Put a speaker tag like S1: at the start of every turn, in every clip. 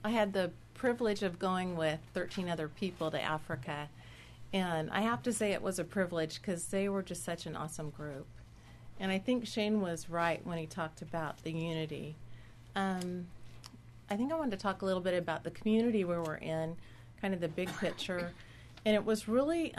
S1: I had the privilege of going with 13 other people to Africa. And I have to say it was a privilege because they were just such an awesome group. And I think Shane was right when he talked about the unity. I think I wanted to talk a little bit about the community where we're in, kind of the big picture. And it was really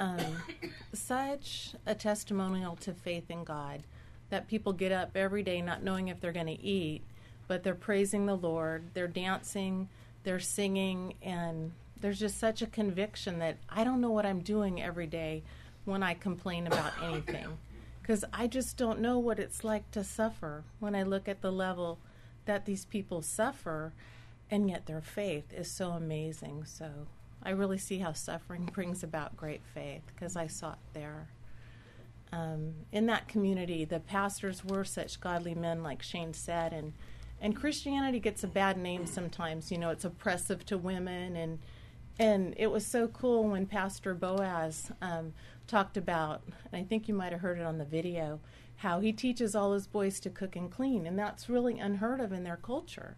S1: such a testimonial to faith in God that people get up every day not knowing if they're going to eat, but they're praising the Lord, they're dancing, they're singing, and there's just such a conviction that I don't know what I'm doing every day when I complain about anything, because I just don't know what it's like to suffer when I look at the level that these people suffer, and yet their faith is so amazing. So I really see how suffering brings about great faith, because I saw it there. In that community, the pastors were such godly men, like Shane said, and Christianity gets a bad name sometimes. You know, it's oppressive to women, and it was so cool when Pastor Boaz talked about, and I think you might have heard it on the video, how he teaches all his boys to cook and clean, and that's really unheard of in their culture.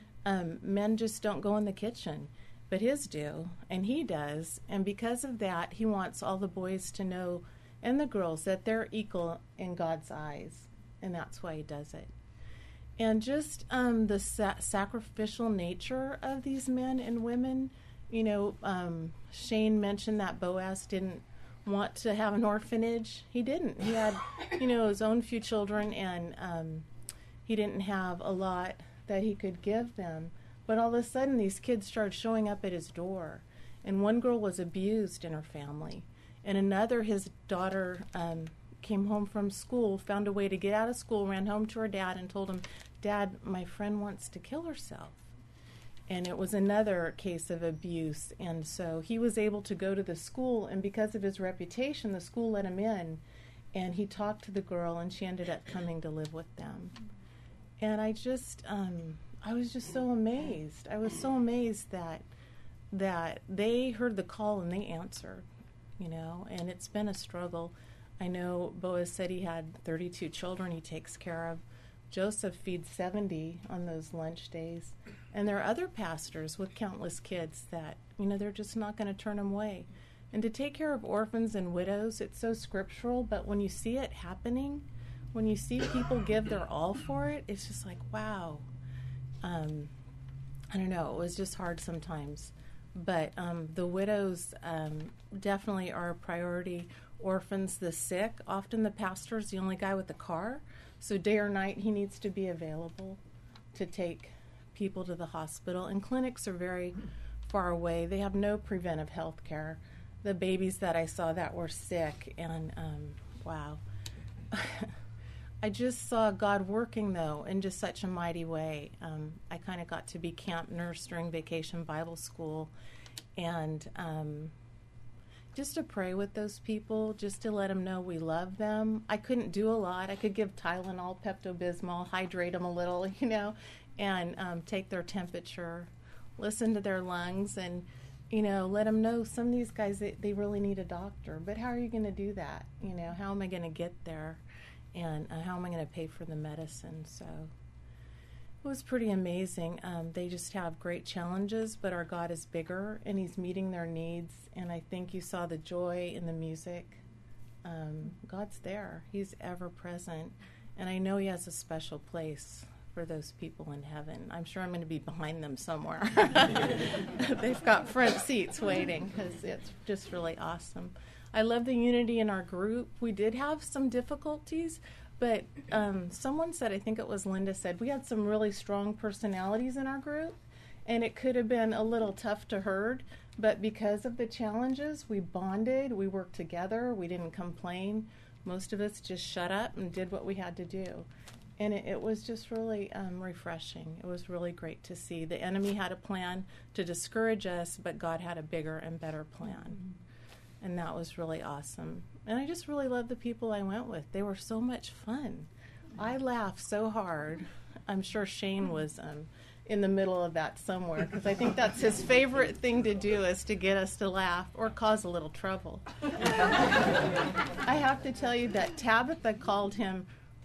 S1: Men just don't go in the kitchen, but his do, and he does, and because of that, he wants all the boys to know, and the girls, that they're equal in God's eyes, and that's why he does it. And just the sacrificial nature of these men and women. You know, Shane mentioned that Boaz didn't want to have an orphanage. He didn't. He had, you know, his own few children, and he didn't have a lot that he could give them. But all of a sudden, these kids started showing up at his door. And one girl was abused in her family. And another, his daughter came home from school, found a way to get out of school, ran home to her dad and told him, "Dad, my friend wants to kill herself." And it was another case of abuse. And so he was able to go to the school, and because of his reputation, the school let him in. And he talked to the girl, and she ended up coming to live with them. And I was just so amazed. I was so amazed that they heard the call and they answered, you know, and it's been a struggle. I know Boaz said he had 32 children he takes care of. Joseph feeds 70 on those lunch days. And there are other pastors with countless kids that, you know, they're just not going to turn them away. And to take care of orphans and widows, it's so scriptural, but when you see it happening, when you see people give their all for it, it's just like, wow. I don't know, it was just hard sometimes. But the widows definitely are a priority. Orphans, the sick, often the pastor's the only guy with the car. So day or night, he needs to be available to take people to the hospital. And clinics are very far away. They have no preventive health care. The babies that I saw that were sick, and wow. I just saw God working, though, in just such a mighty way. I kind of got to be camp nurse during Vacation Bible School, and just to pray with those people, just to let them know we love them. I couldn't do a lot. I could give Tylenol, Pepto-Bismol, hydrate them a little, you know, and take their temperature, listen to their lungs, and, you know, let them know some of these guys, they really need a doctor. But how are you going to do that? You know, how am I going to get there? And how am I going to pay for the medicine? So it was pretty amazing. They just have great challenges, but our God is bigger, and he's meeting their needs. And I think you saw the joy in the music. God's there. He's ever present. And I know he has a special place for those people in heaven. I'm sure I'm going to be behind them somewhere. They've got front seats waiting, because it's just really awesome. I love the unity in our group. We did have some difficulties, but someone said, I think it was Linda said, we had some really strong personalities in our group, and it could have been a little tough to herd, but because of the challenges, we bonded, we worked together, we didn't complain. Most of us just shut up and did what we had to do. And it was just really refreshing. It was really great to see. The enemy had a plan to discourage us, but God had a bigger and better plan. Mm-hmm. And that was really awesome. And I just really loved the people I went with. They were so much fun. I laughed so hard. I'm sure Shane was in the middle of that somewhere, because I think that's his favorite thing to do, is to get us to laugh or cause a little trouble. I have to tell you that Tabitha called him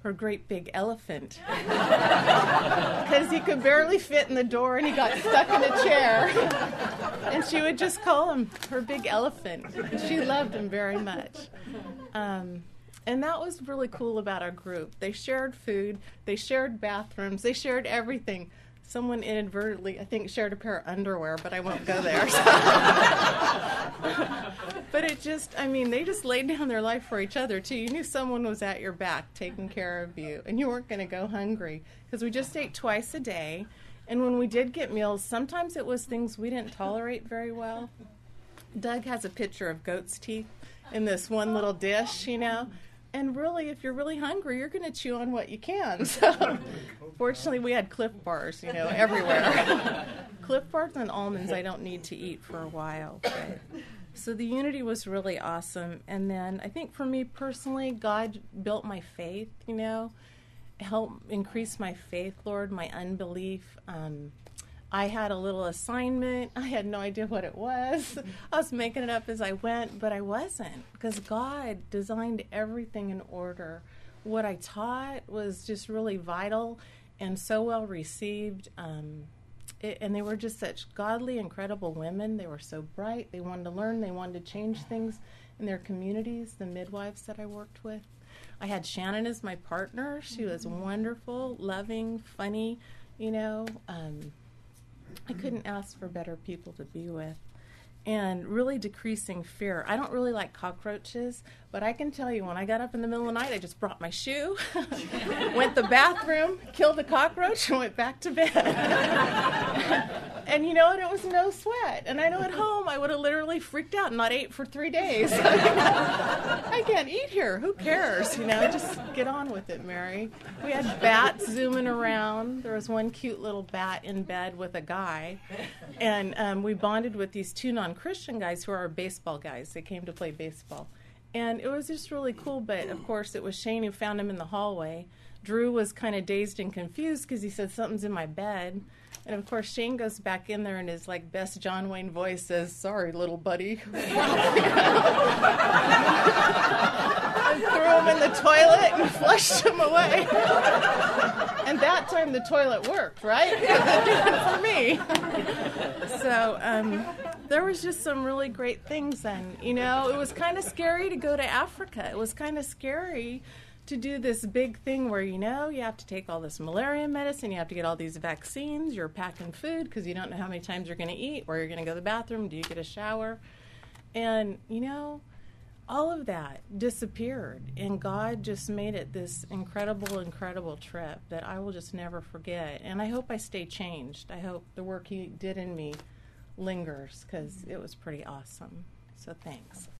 S1: her great big elephant because he could barely fit in the door and he got stuck in a chair. And she would just call him her big elephant. She loved him very much. And that was really cool about our group. They shared food, they shared bathrooms, they shared everything. Someone inadvertently, I think, shared a pair of underwear, but I won't go there. But it just, I mean, they just laid down their life for each other, too. You knew someone was at your back taking care of you, and you weren't going to go hungry because we just ate twice a day. And when we did get meals, sometimes it was things we didn't tolerate very well. Doug has a picture of goat's teeth in this one little dish, you know. And really, if you're really hungry, you're going to chew on what you can. So, fortunately, we had Cliff Bars, you know, everywhere. Cliff Bars and almonds I don't need to eat for a while. But. So the unity was really awesome. And then I think for me personally, God built my faith, you know, helped increase my faith, Lord, my unbelief. I had a little assignment. I had no idea what it was. I was making it up as I went, but I wasn't because God designed everything in order. What I taught was just really vital and so well received. And they were just such godly, incredible women. They were so bright. They wanted to learn. They wanted to change things in their communities, the midwives that I worked with. I had Shannon as my partner. She was wonderful, loving, funny, you know. I couldn't ask for better people to be with. And really decreasing fear. I don't really like cockroaches, but I can tell you when I got up in the middle of the night, I just brought my shoe, went to the bathroom, killed a cockroach, and went back to bed. And you know what? It was no sweat. And I know at home I would have literally freaked out and not ate for 3 days. I can't eat here. Who cares? You know, just get on with it, Mary. We had bats zooming around. There was one cute little bat in bed with a guy. And we bonded with these 2 non-Christian guys who are our baseball guys. They came to play baseball. And it was just really cool. But, of course, it was Shane who found him in the hallway. Drew was kind of dazed and confused because he said, something's in my bed. And, of course, Shane goes back in there and his, like, best John Wayne voice says, sorry, little buddy. And threw him in the toilet and flushed him away. And that time the toilet worked, right? It did for me. So there was just some really great things then. You know, it was kind of scary to go to Africa. It was kind of scary to do this big thing where, you know, you have to take all this malaria medicine, you have to get all these vaccines, you're packing food because you don't know how many times you're going to eat, where you're going to go to the bathroom, do you get a shower? And, you know, all of that disappeared, and God just made it this incredible, incredible trip that I will just never forget. And I hope I stay changed. I hope the work He did in me lingers because it was pretty awesome. So thanks.